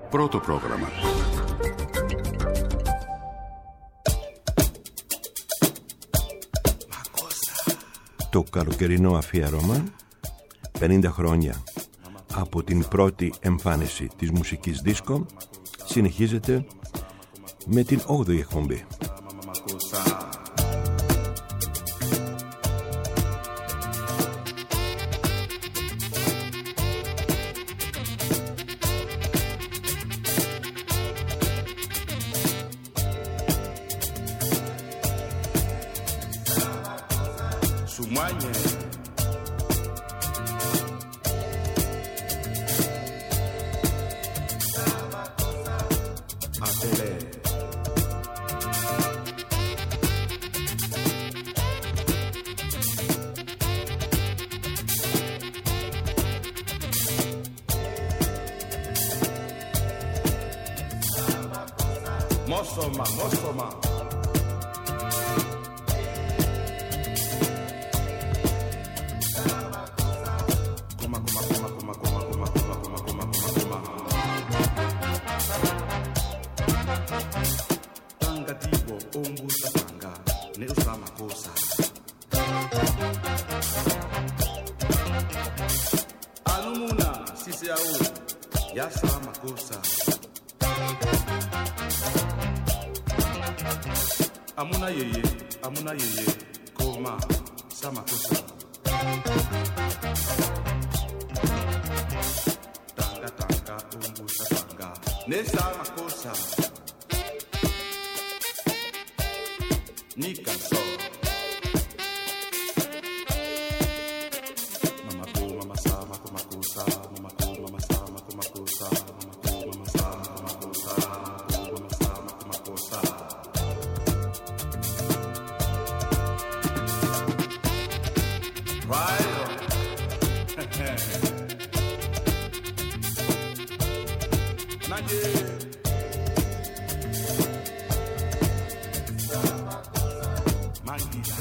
Πρώτο πρόγραμμα. Το καλοκαιρινό αφιέρωμα 50 χρόνια από την πρώτη εμφάνιση της μουσικής δίσκο συνεχίζεται με την 8η εκπομπή. Amuna yeye, koma, samakosa. Tanga tanga, umbusa tanga, ne samakosa. Ni canso. Mama ko, mama sama, koma kosa, mama ko, mama sama, koma kosa, mama ko, mama sama, koma kosa, mama ko, mama sama, koma kosa. Right on. Nage. Mangida.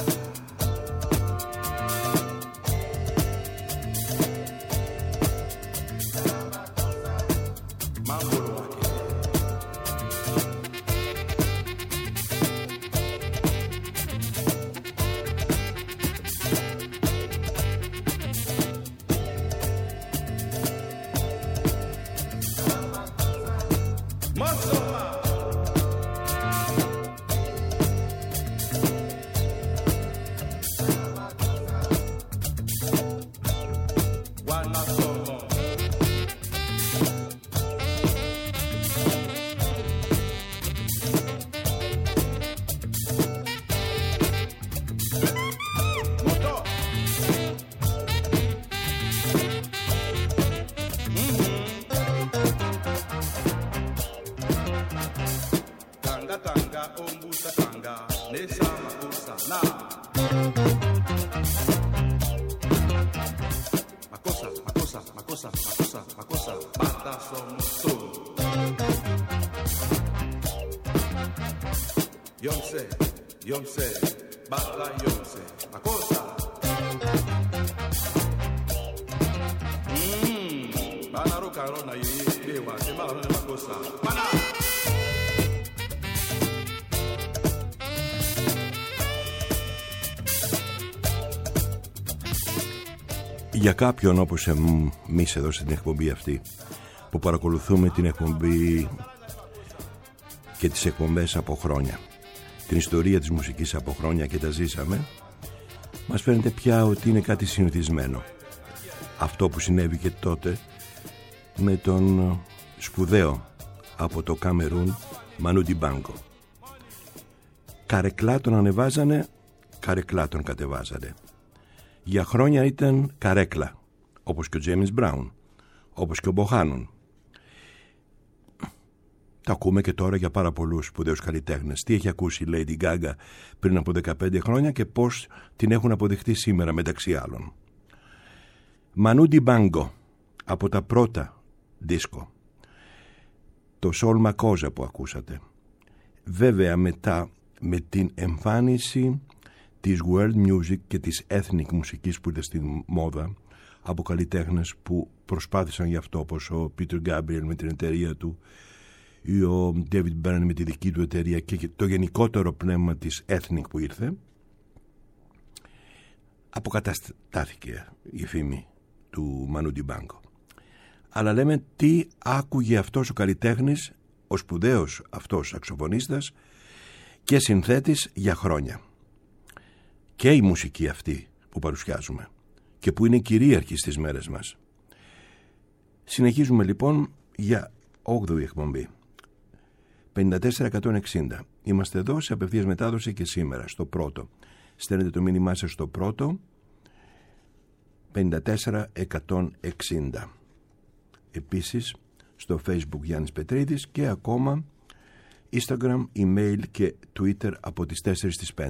Mambolo wake. Yomse, bata yomse, makosa. Bana roka rona yeye, dewa, sema rona makosa. Mana. Για κάποιον όπως εμείς εδώ στην εκπομπή αυτή που παρακολουθούμε την εκπομπή και τις εκπομπές από χρόνια, την ιστορία της μουσικής από χρόνια και τα ζήσαμε, μας φαίνεται πια ότι είναι κάτι συνηθισμένο. Αυτό που συνέβη και τότε με τον σπουδαίο από το Καμερούν Μανού Ντιμπάνγκο. Καρεκλά τον ανεβάζανε, καρεκλά τον κατεβάζανε. Για χρόνια ήταν καρέκλα, όπως και ο Τζέιμς Μπράουν, όπως και ο Μποχάνον. Τα ακούμε και τώρα για πάρα πολλούς σπουδαίους καλλιτέχνες. Τι έχει ακούσει η Lady Gaga πριν από 15 χρόνια και πώς την έχουν αποδειχτεί σήμερα μεταξύ άλλων. Μανού Ντιμπάνγκο, από τα πρώτα δίσκο. Το Soul Makosa που ακούσατε. Βέβαια μετά με την εμφάνιση της world music και της ethnic μουσικής που ήταν στη μόδα από καλλιτέχνες που προσπάθησαν γι' αυτό, όπως ο Peter Gabriel με την εταιρεία του ή ο David Byrne με τη δική του εταιρεία και το γενικότερο πνεύμα της Ethnic που ήρθε, αποκαταστάθηκε η φήμη του Manu Dibango. Αλλά λέμε, τι άκουγε αυτός ο καλλιτέχνης, ο σπουδαίος αυτός σαξοφωνίστας και συνθέτης για χρόνια. Και η μουσική αυτή που παρουσιάζουμε και που είναι κυρίαρχη στις μέρες μας. Συνεχίζουμε λοιπόν για 8η εκπομπή. 54-160. Είμαστε εδώ σε απευθείας μετάδοση και σήμερα στο πρώτο. Στέλνετε το μήνυμά σας στο πρώτο 54-160. Επίσης στο Facebook Γιάννης Πετρίδης και ακόμα Instagram, email και Twitter από τις 4 στις 5.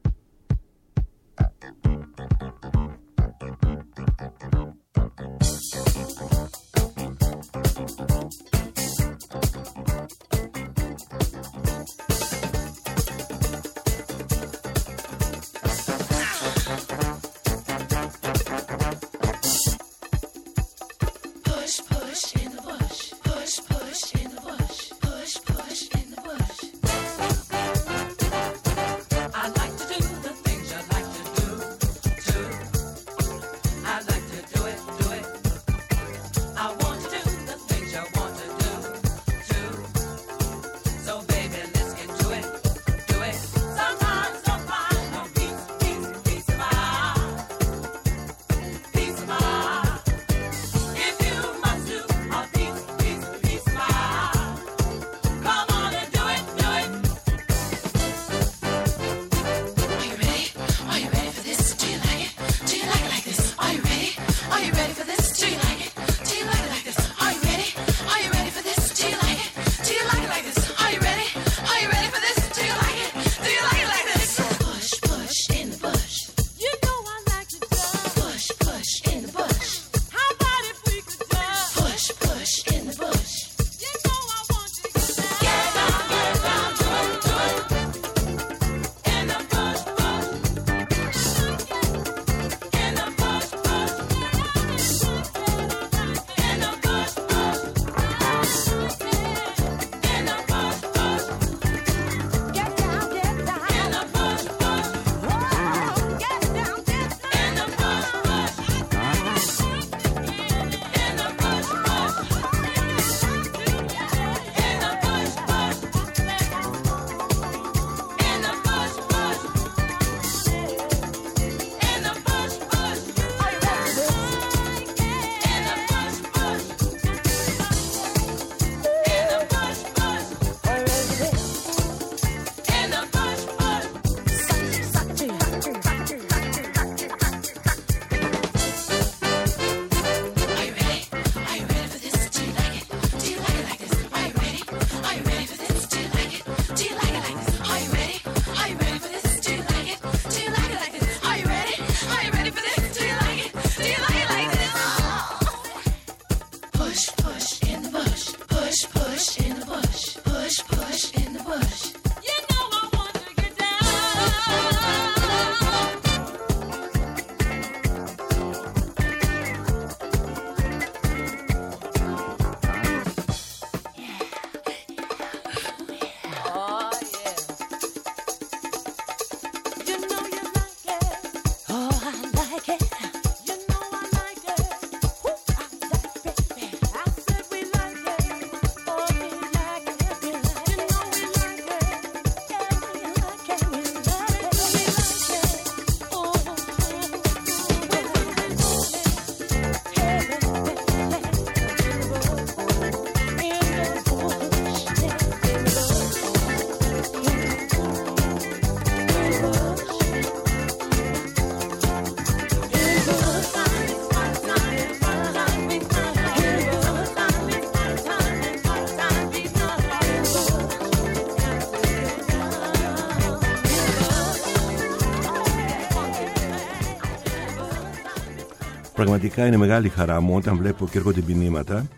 Πραγματικά είναι μεγάλη χαρά μου όταν βλέπω και έρχονται μηνύματα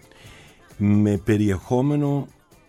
με περιεχόμενο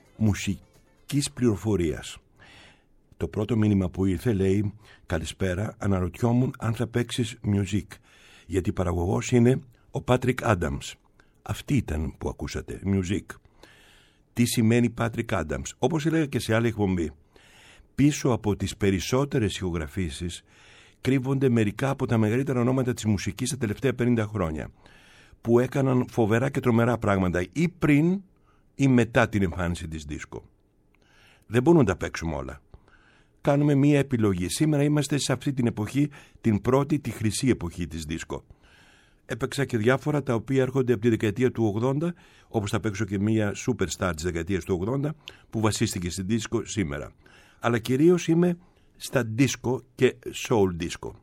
μουσικής πληροφορίας. Το πρώτο μήνυμα που ήρθε λέει: καλησπέρα, αναρωτιόμουν αν θα παίξεις music, γιατί παραγωγός είναι Ο Patrick Adams. Αυτή ήταν που ακούσατε, Music. Τι σημαίνει Patrick Adams? Όπως έλεγα και σε άλλη εκπομπή, πίσω από τις περισσότερες ηχογραφήσεις κρύβονται μερικά από τα μεγαλύτερα ονόματα της μουσικής τα τελευταία 50 χρόνια, που έκαναν φοβερά και τρομερά πράγματα ή πριν ή μετά την εμφάνιση της δίσκο. Δεν μπορούμε να τα παίξουμε όλα. Κάνουμε μία επιλογή. Σήμερα είμαστε σε αυτή την εποχή, την πρώτη, τη χρυσή εποχή της δίσκο. Έπαιξα και διάφορα τα οποία έρχονται από τη δεκαετία του 80, όπως θα παίξω και μία superstar της δεκαετίας του 80 που βασίστηκε στην δίσκο σήμερα. Αλλά κυρίως είμαι στα δίσκο και soul disco.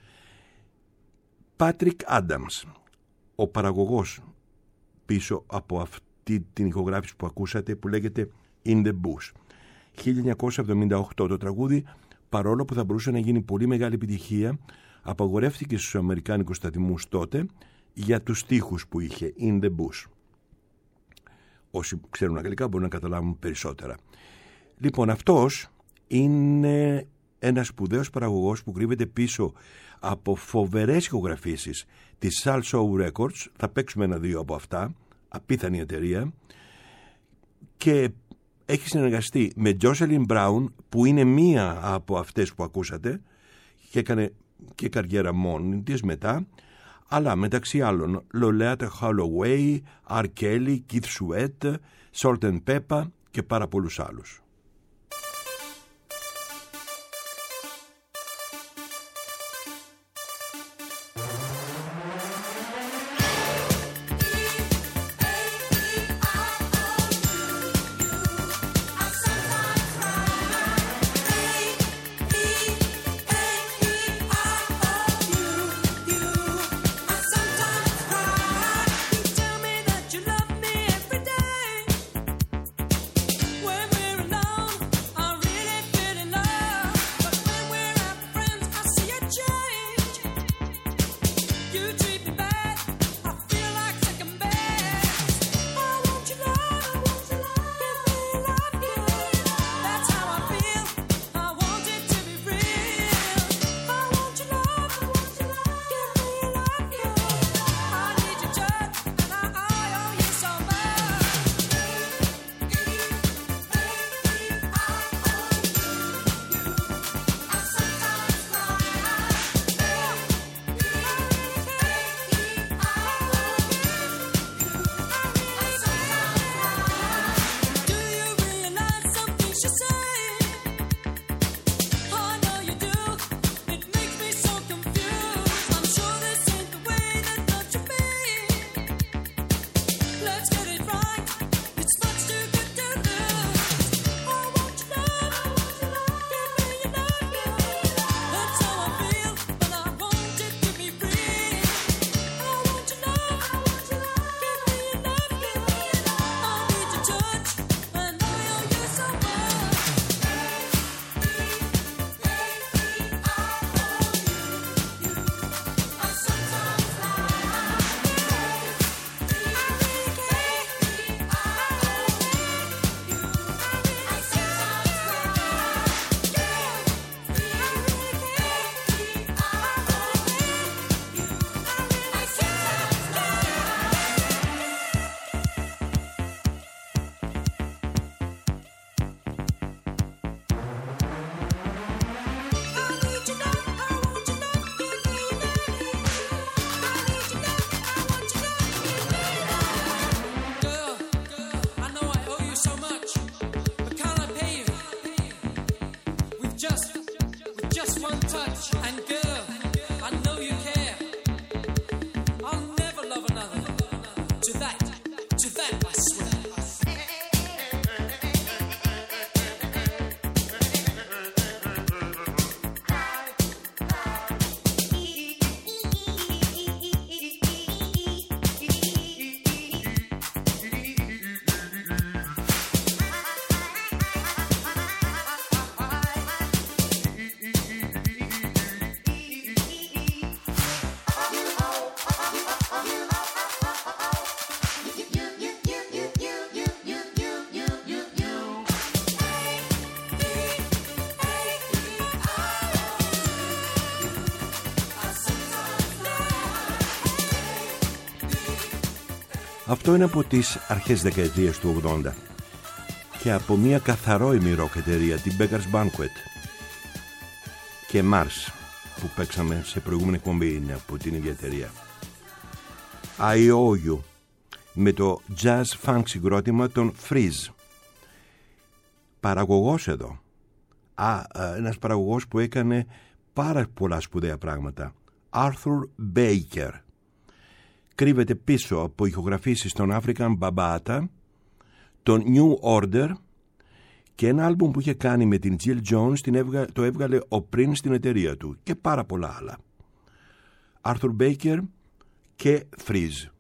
Patrick Adams, ο παραγωγός πίσω από αυτή την ηχογράφηση που ακούσατε, που λέγεται In the Bush. 1978 το τραγούδι, παρόλο που θα μπορούσε να γίνει πολύ μεγάλη επιτυχία, απαγορεύτηκε στους αμερικάνικους σταθμούς τότε για τους στίχους που είχε In the Bush. Όσοι ξέρουν αγγλικά μπορούν να καταλάβουν περισσότερα. Λοιπόν, αυτός είναι ένας σπουδαίος παραγωγός που κρύβεται πίσω από φοβερές ηχογραφήσεις της Salsoul Records. Θα παίξουμε ένα-δύο από αυτά, απίθανη εταιρεία, και έχει συνεργαστεί με Jocelyn Brown, που είναι μία από αυτές που ακούσατε και έκανε και καριέρα μόνη της μετά, αλλά μεταξύ άλλων Loleatta Holloway, R. Kelly, Keith Sweat, Salt and Pepper και πάρα πολλούς άλλους. When we're alone Αυτό είναι από τις αρχές δεκαετίας του 80 και από μια καθαρό ημι-ροκ εταιρεία, την Beggars Banquet, και Mars που παίξαμε σε προηγούμενη εκπομπή είναι από την ίδια εταιρεία. I Owe You με το jazz funk συγκρότημα των Freeze. Παραγωγός εδώ, ένας παραγωγός που έκανε πάρα πολλά σπουδαία πράγματα, Arthur Baker. Κρύβεται πίσω από ηχογραφήσεις των African Bambaataa, τον New Order και ένα άλμπουμ που είχε κάνει με την Jill Jones, το έβγαλε ο Prince στην εταιρεία του, και πάρα πολλά άλλα. Arthur Baker και Freeze.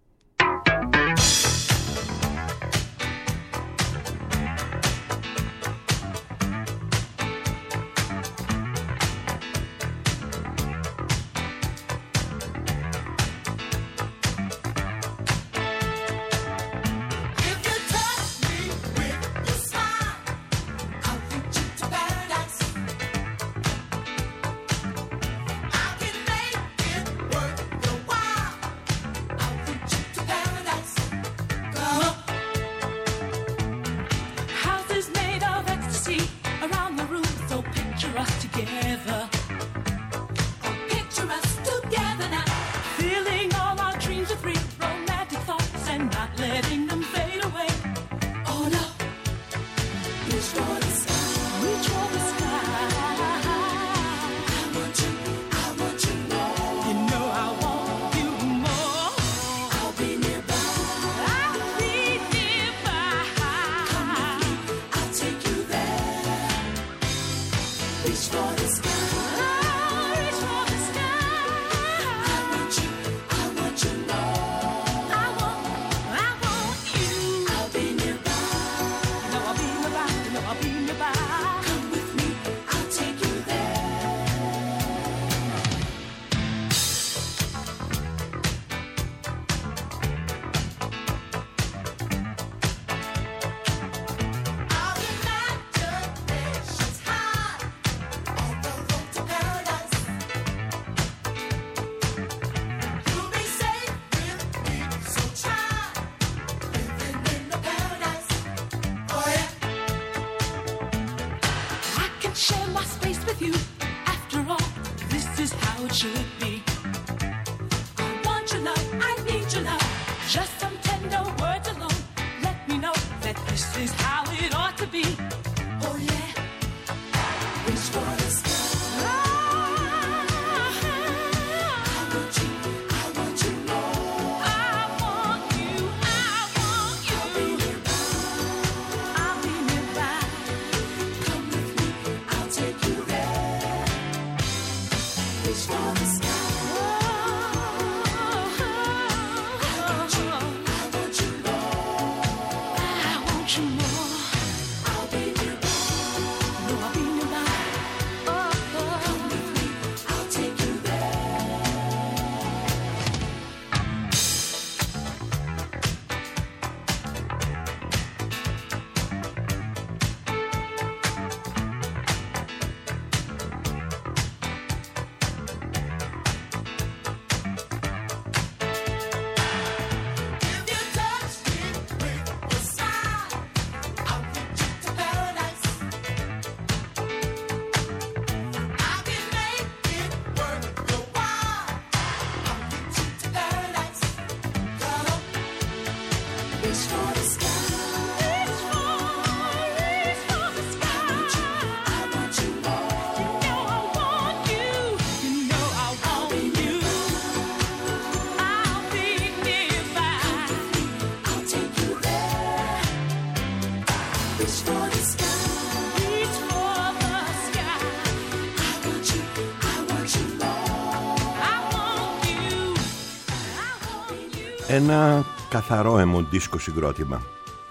Ένα καθαρό αιμοντίσκο συγκρότημα,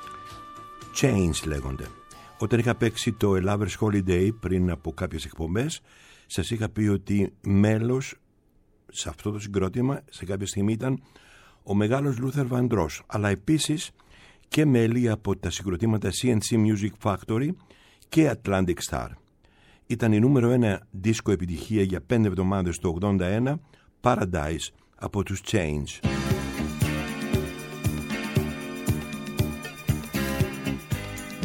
Chains λέγονται. Όταν είχα παίξει το A Lover's Holiday πριν από κάποιες εκπομπές, σας είχα πει ότι μέλος σε αυτό το συγκρότημα σε κάποια στιγμή ήταν ο μεγάλος Luther Vandross, αλλά επίσης και μέλη από τα συγκροτήματα CNC Music Factory και Atlantic Star. Ήταν η νούμερο 1 δίσκο επιτυχία για 5 εβδομάδες το 81, Paradise από τους Chains.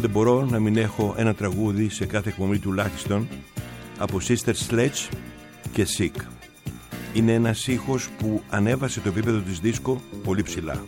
Δεν μπορώ να μην έχω ένα τραγούδι σε κάθε εκπομπή τουλάχιστον από Sister Sledge και Sick. Είναι ένας ήχος που ανέβασε το επίπεδο της δίσκο πολύ ψηλά.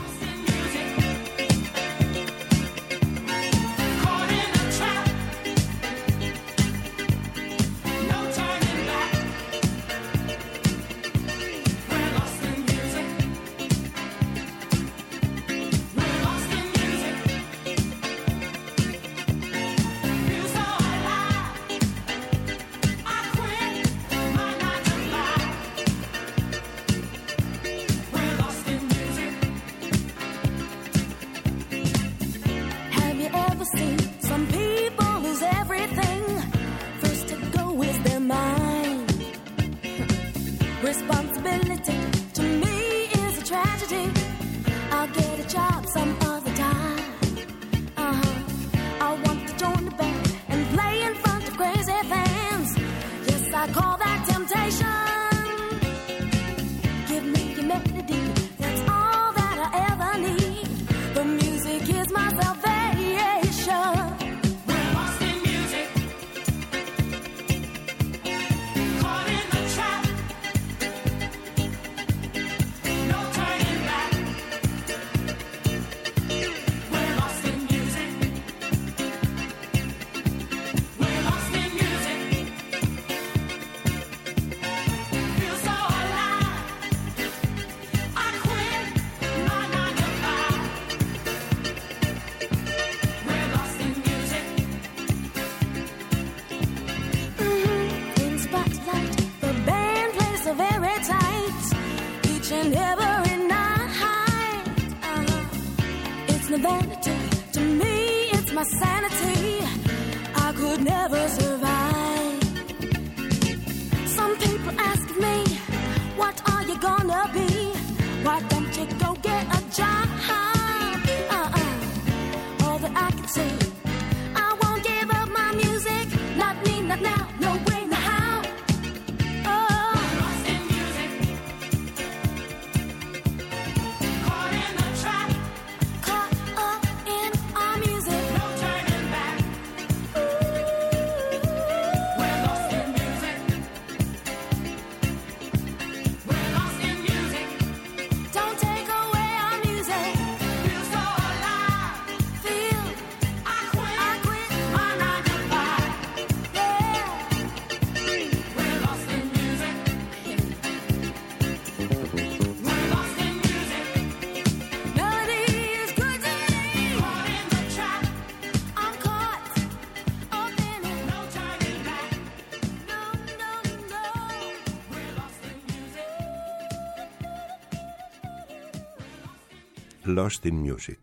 Lost in Music.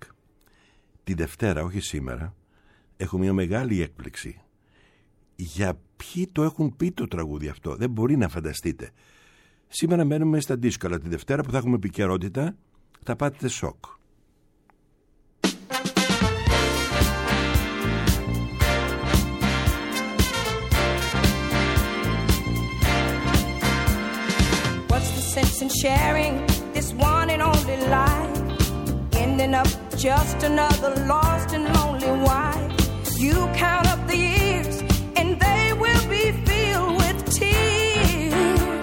Τη Δευτέρα, όχι σήμερα, έχω μια μεγάλη έκπληξη. Για ποιοι το έχουν πει το τραγούδι αυτό, δεν μπορεί να φανταστείτε. Σήμερα μένουμε στα δίσκο, αλλά τη Δευτέρα που θα έχουμε επικαιρότητα θα πάθετε σοκ. What's the sense in sharing this one and only life? Ending up just another lost and lonely wife. You count up the years and they will be filled with tears.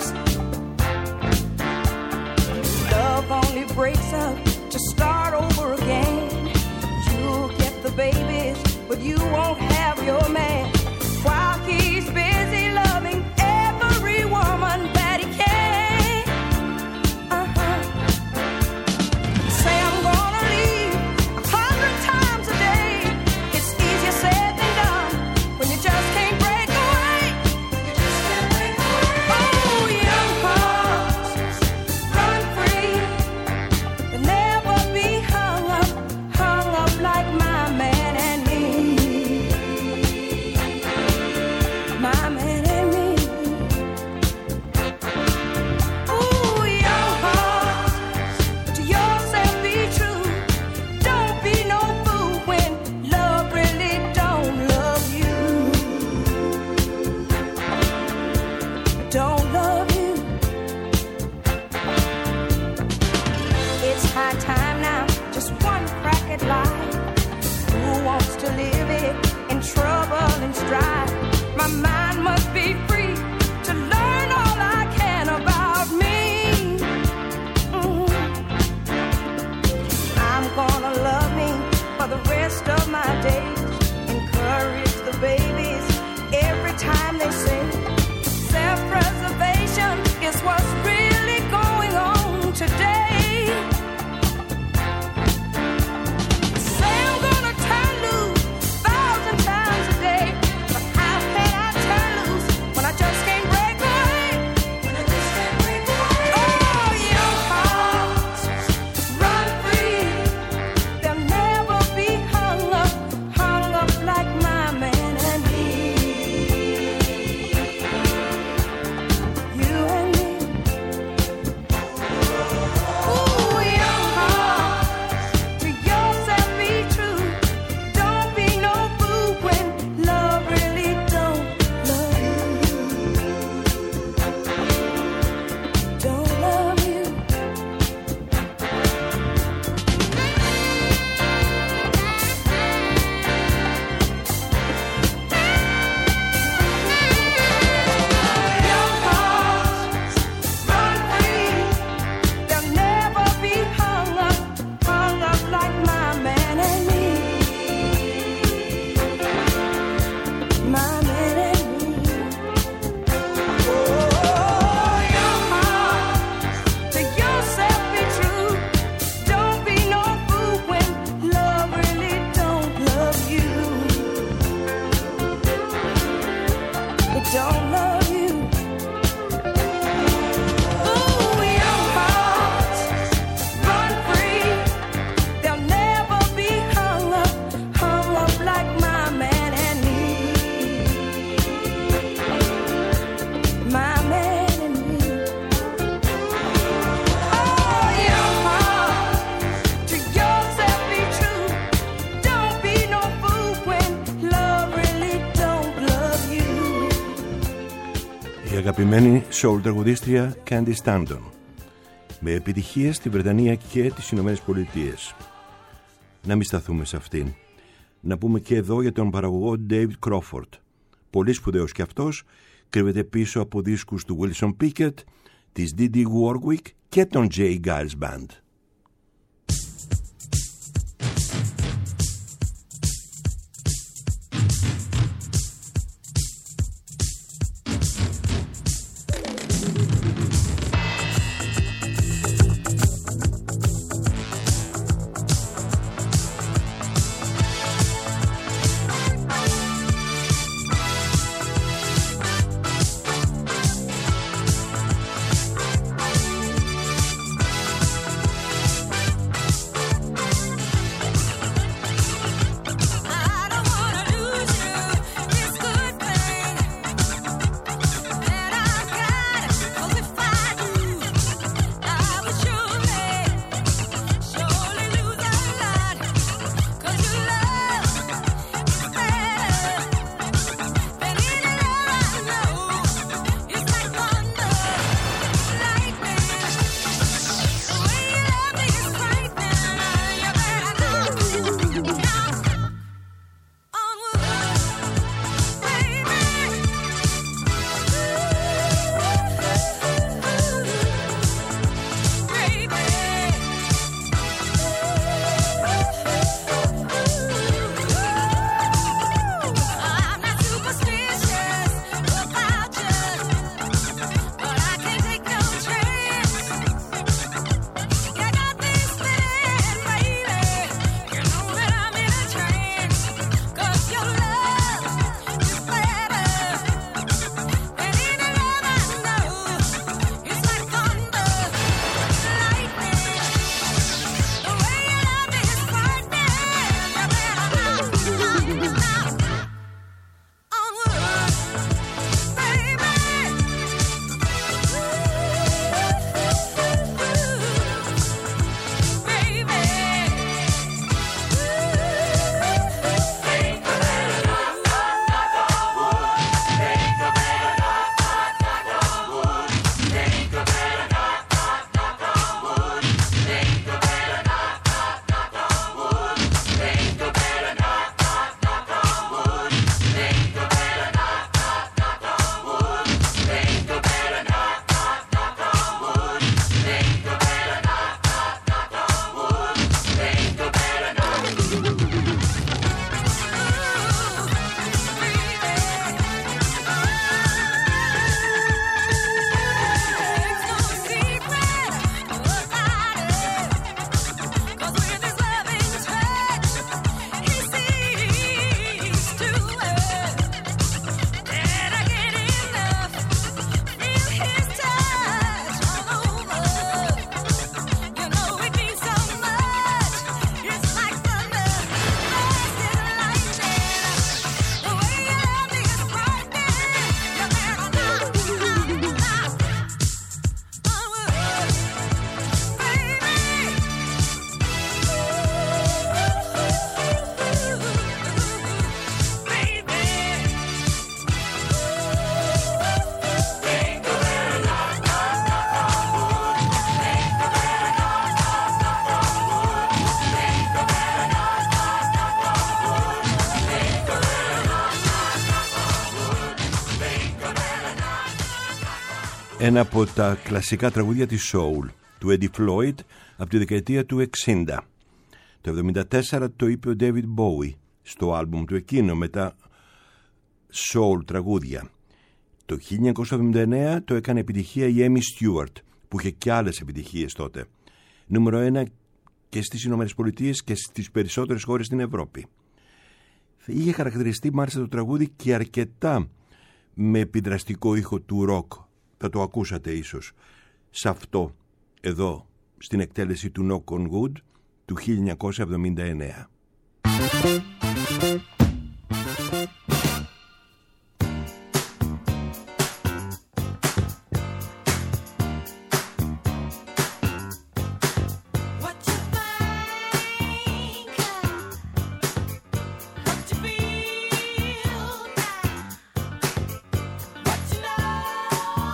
Love only breaks up to start over again. You'll get the babies, but you won't have your man. While he's busy loving every woman that he can. Say I'm gonna leave 100 times a day. It αγαπημένη soul τραγουδίστρια Candy Stanton, με επιτυχίες στη Βρετανία και τις Ηνωμένες Πολιτείες. Να μην σταθούμε σε αυτήν. Να πούμε και εδώ για τον παραγωγό David Crawford. Πολύ σπουδαίος και αυτός, κρύβεται πίσω από δίσκους του Wilson Pickett, της Didi Warwick και των J. Giles Band. Ένα από τα κλασικά τραγούδια της soul του Eddie Floyd από τη δεκαετία του 60. Το 1974 το είπε ο David Bowie στο άλμπουμ του εκείνο με τα soul τραγούδια. Το 1979 το έκανε επιτυχία η Amy Stewart, που είχε και άλλες επιτυχίες τότε. Νούμερο 1 και στις Ηνωμένες Πολιτείες και στις περισσότερες χώρες στην Ευρώπη. Είχε χαρακτηριστεί μάλιστα το τραγούδι και αρκετά με επιδραστικό ήχο του ροκ. Θα το ακούσατε ίσως σε αυτό εδώ στην εκτέλεση του Knock on Wood του 1979. What you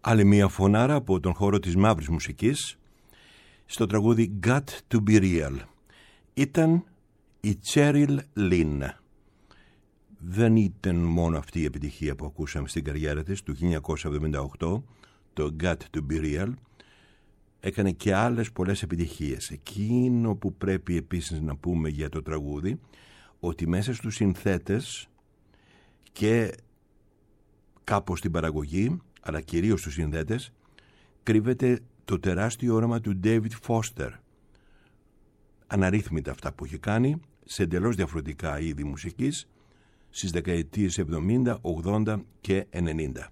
Άλλη μια φωνάρα από τον χώρο της μαύρης μουσικής στο τραγούδι Got to be Real. Ήταν η Cheryl Lynn. Δεν ήταν μόνο αυτή η επιτυχία που ακούσαμε στην καριέρα της του 1978, το Got to be Real. Έκανε και άλλες πολλές επιτυχίες. Εκείνο που πρέπει επίσης να πούμε για το τραγούδι, ότι μέσα στους συνθέτες και κάπως στην παραγωγή, αλλά κυρίως στους συνθέτες, κρύβεται το τεράστιο όραμα του David Foster. Αναρρύθμιτα αυτά που έχει κάνει σε εντελώς διαφορετικά είδη μουσικής στις δεκαετίες 70, 80 και 90.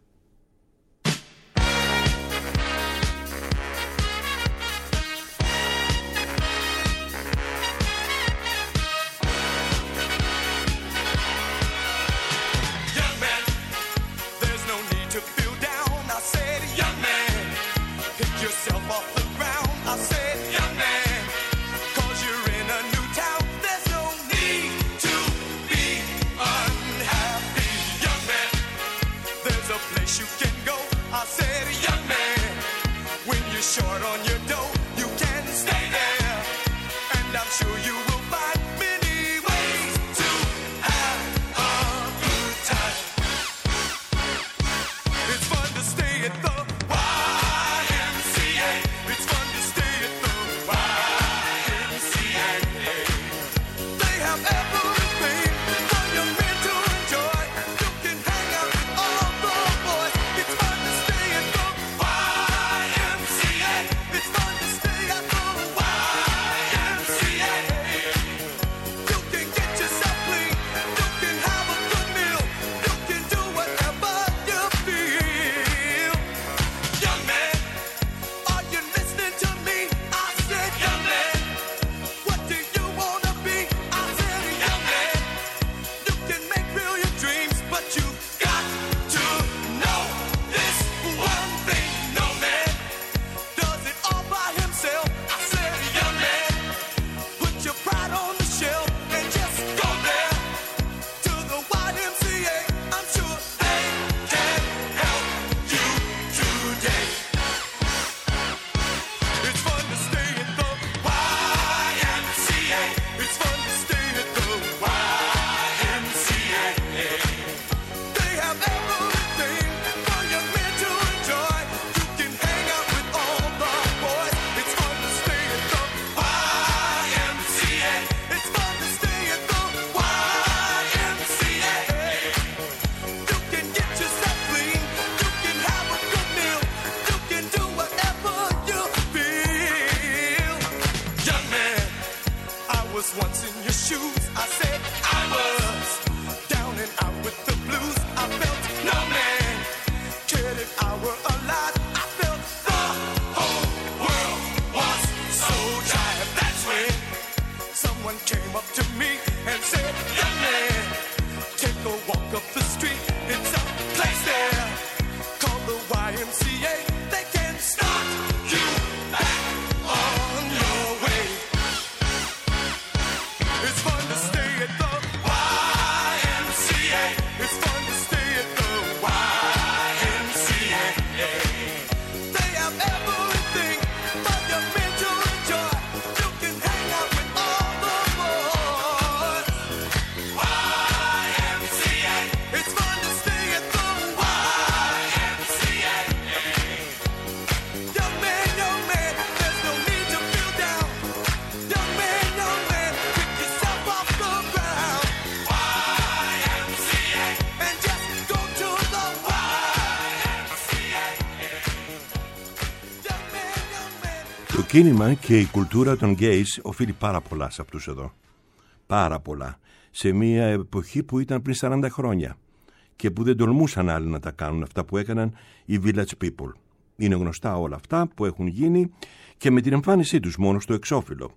Το κίνημα και η κουλτούρα των γκέις οφείλει πάρα πολλά σε αυτούς εδώ. Πάρα πολλά. Σε μια εποχή που ήταν πριν 40 χρόνια και που δεν τολμούσαν άλλοι να τα κάνουν αυτά που έκαναν οι Village People. Είναι γνωστά όλα αυτά που έχουν γίνει και με την εμφάνισή τους μόνο στο εξώφυλλο.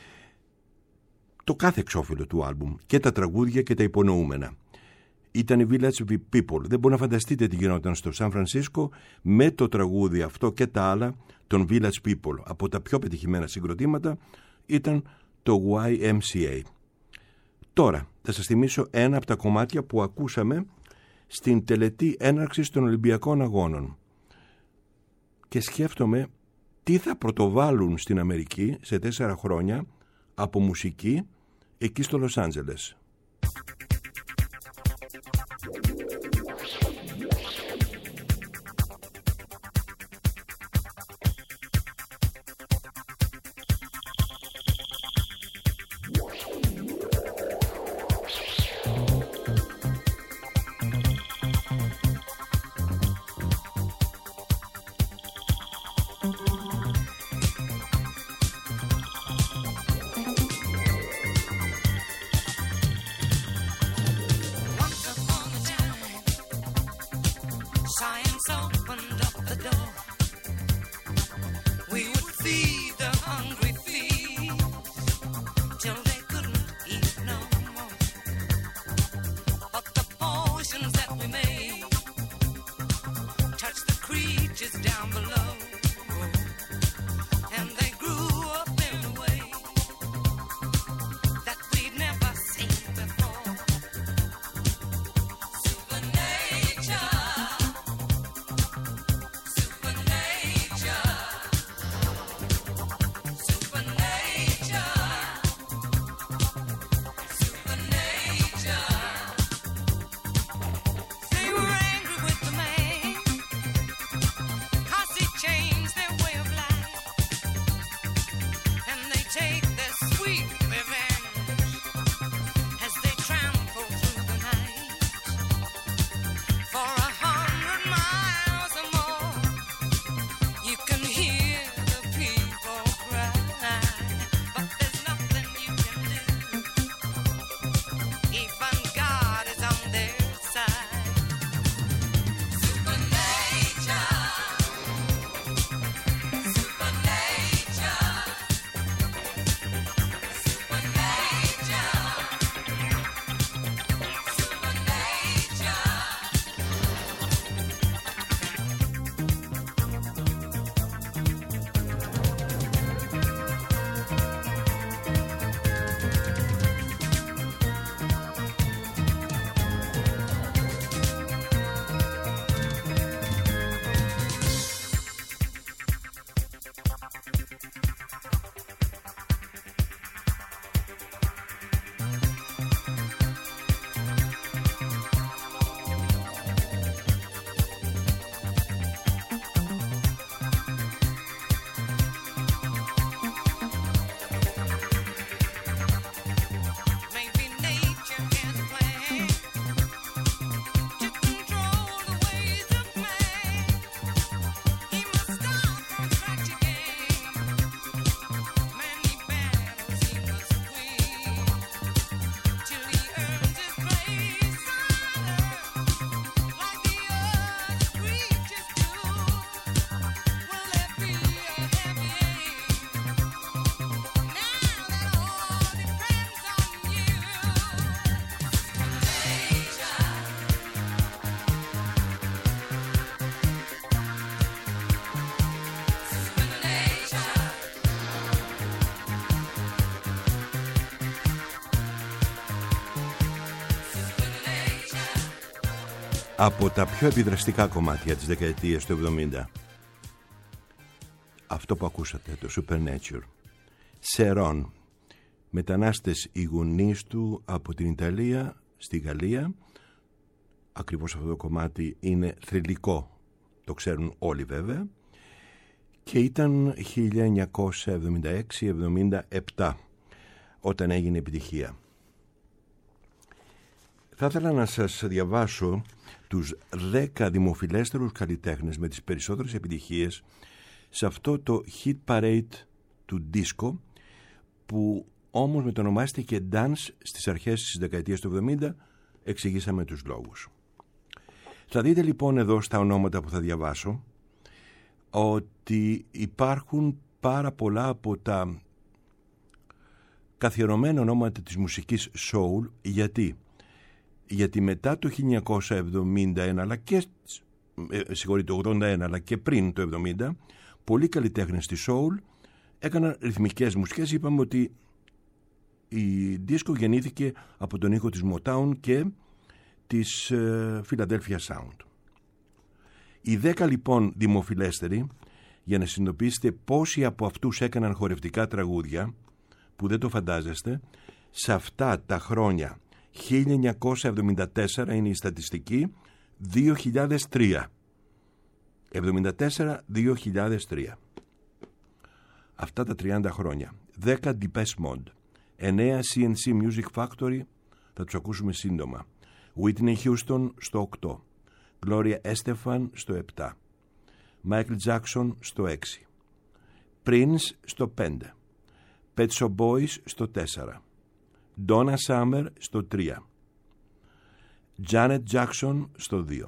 Το κάθε εξώφυλλο του άλμπουμ και τα τραγούδια και τα υπονοούμενα. Ήταν οι Village People. Δεν μπορεί να φανταστείτε τι γινόταν στο Σαν Φρανσίσκο με το τραγούδι αυτό και τα άλλα των Village People. Από τα πιο πετυχημένα συγκροτήματα ήταν το YMCA. Τώρα θα σας θυμίσω ένα από τα κομμάτια που ακούσαμε στην τελετή έναρξης των Ολυμπιακών Αγώνων. και σκέφτομαι τι θα πρωτοβάλουν στην Αμερική σε 4 χρόνια από μουσική εκεί στο Λος Άντζελες. Από τα πιο επιδραστικά κομμάτια της δεκαετίας του 70, αυτό που ακούσατε, το Supernature. Σερών, μετανάστες οι γονείς του από την Ιταλία στη Γαλλία. Ακριβώς αυτό το κομμάτι είναι θρυλικό, το ξέρουν όλοι βέβαια, και ήταν 1976-77 όταν έγινε επιτυχία. Θα ήθελα να σας διαβάσω τους 10 δημοφιλέστερους καλλιτέχνες με τις περισσότερες επιτυχίες σε αυτό το hit parade του disco, που όμως μετονομάστηκε dance στις αρχές της δεκαετίας του 70. Εξηγήσαμε τους λόγους. Θα δείτε λοιπόν εδώ στα ονόματα που θα διαβάσω ότι υπάρχουν πάρα πολλά από τα καθιερωμένα ονόματα της μουσικής soul. Γιατί μετά το 1971 αλλά και το 81 αλλά και πριν το 70, πολλοί καλλιτέχνες στη soul έκαναν ρυθμικές μουσικές. Είπαμε ότι η disco γεννήθηκε από τον ήχο της Motown και της Philadelphia Sound. Οι 10 λοιπόν δημοφιλέστεροι για να συνειδητοποιήσετε πόσοι από αυτούς έκαναν χορευτικά τραγούδια, που δεν το φαντάζεστε. Σε αυτά τα χρόνια 1974 είναι η στατιστική, 2003. 74-2003. Αυτά τα 30 χρόνια. 10 Depeche Mode, 9 CNC Music Factory, θα τους ακούσουμε σύντομα. Whitney Houston στο 8, Gloria Estefan στο 7, Michael Jackson στο 6, Prince στο 5, Pet Shop Boys στο 4, Donna Summer στο 3, Janet Jackson στο 2.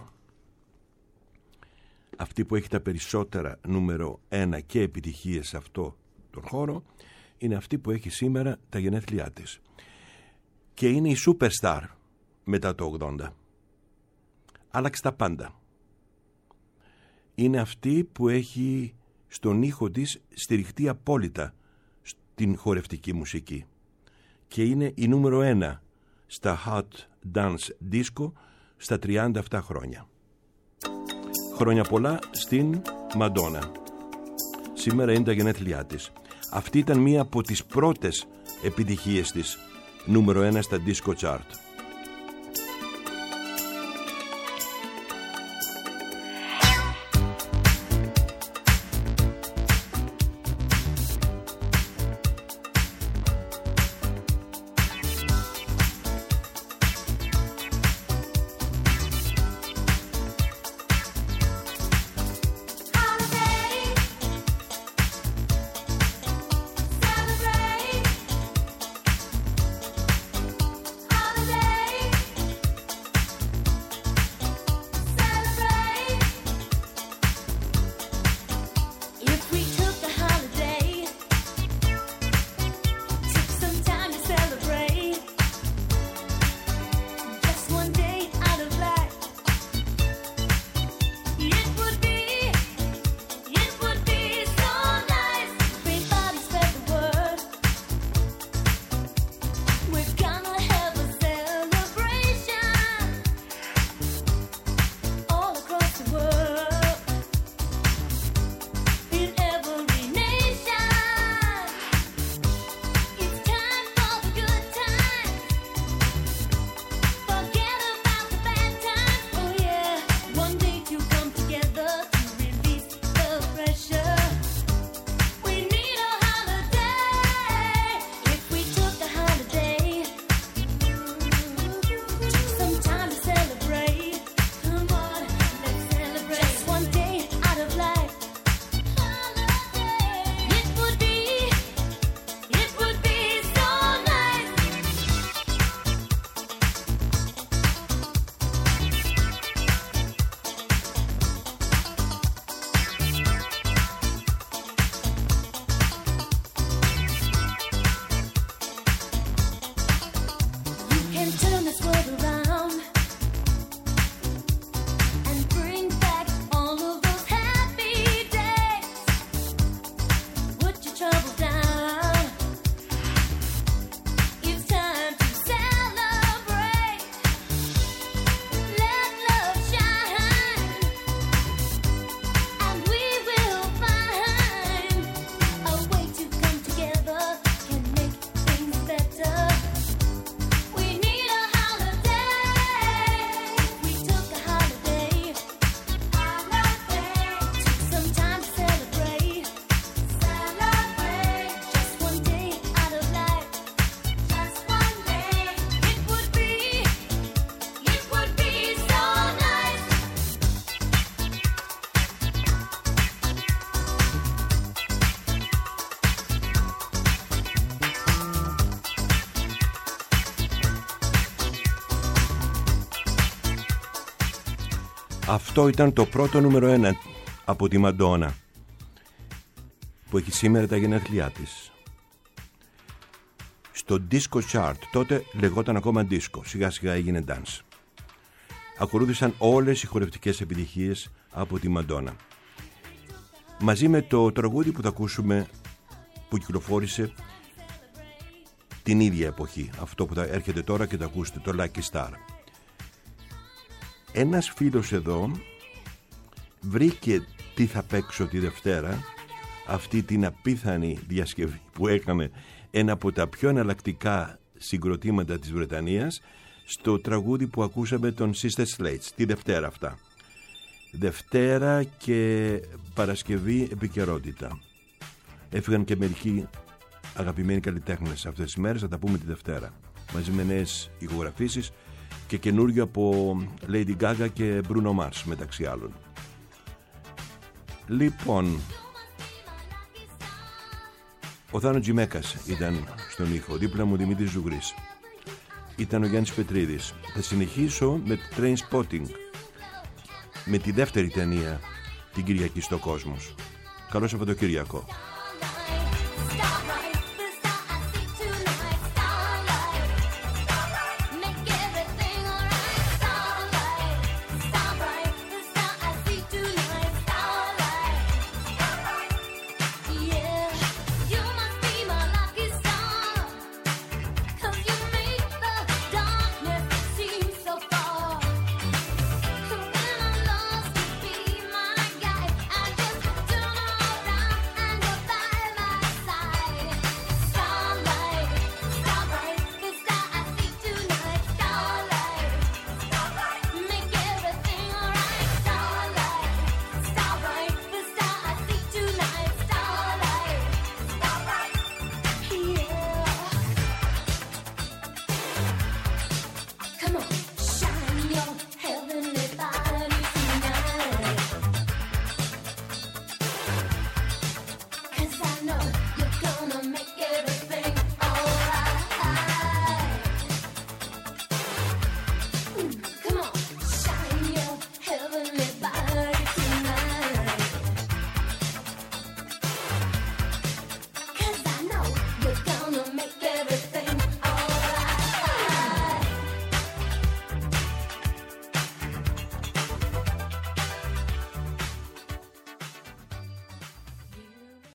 Αυτή που έχει τα περισσότερα νούμερο 1 και επιτυχίες σε αυτό τον χώρο είναι αυτή που έχει σήμερα τα γενέθλιά της. Και είναι η superstar μετά το 80. Άλλαξε τα πάντα. Είναι αυτή που έχει στον ήχο της στηριχτεί απόλυτα στην χορευτική μουσική. Και είναι η νούμερο 1 στα Hot Dance Disco στα 37 χρόνια. Χρόνια πολλά στην Μαντόνα. Σήμερα είναι τα γενέθλιά της. Αυτή ήταν μία από τις πρώτες επιτυχίες της, νούμερο 1 στα Disco Chart. Αυτό ήταν το πρώτο νούμερο 1 από τη Μαντόνα, που έχει σήμερα τα γενέθλιά της. Στο Disco Chart, τότε λεγόταν ακόμα Disco, σιγά σιγά έγινε Dance. Ακολούθησαν όλες οι χορευτικές επιτυχίες από τη Μαντόνα. Μαζί με το τραγούδι που θα ακούσουμε, που κυκλοφόρησε την ίδια εποχή, αυτό που θα έρχεται τώρα και θα ακούσετε, το Lucky Star. Ένας φίλος εδώ βρήκε τι θα παίξω τη Δευτέρα, αυτή την απίθανη διασκευή που έκανε ένα από τα πιο εναλλακτικά συγκροτήματα της Βρετανίας στο τραγούδι που ακούσαμε των Sister Slates, τη Δευτέρα αυτά. Δευτέρα και Παρασκευή επικαιρότητα. Έφυγαν και μερικοί αγαπημένοι καλλιτέχνες αυτές τις μέρες, θα τα πούμε τη Δευτέρα, μαζί με νέες ηχογραφήσεις και καινούριο από Lady Gaga και Bruno Mars μεταξύ άλλων. Λοιπόν, ο Θάνο Τζιμέκας ήταν στον ήχο, δίπλα μου Δημήτρης Ζουγρής, ήταν ο Γιάννης Πετρίδης. Θα συνεχίσω με Trainspotting, με τη δεύτερη ταινία την Κυριακή στο Κόσμος. Καλό Σαββατοκύριακο.